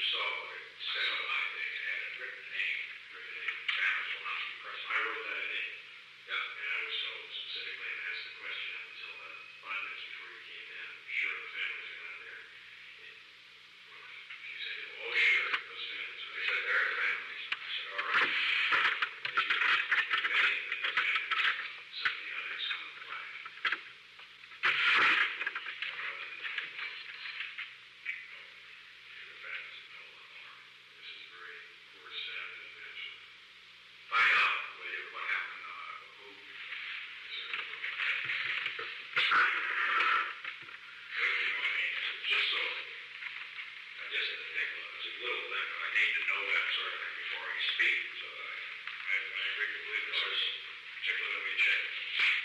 saw what it said on my thing. It had a written name. Families will not be present. I wrote that in. Yeah, and I was told specifically and asked the question up until 5 minutes before you came in. Sure, the families are not there. Well, if you say, oh, sure, those families are. They said they're the families. I said, all right. Maybe many of the families, some of the others come to life. Find out what happened, who is just so, I guess the thing was, it's a little thing, but I need to know that sort of thing before I speak, so I agree completely, particularly when we check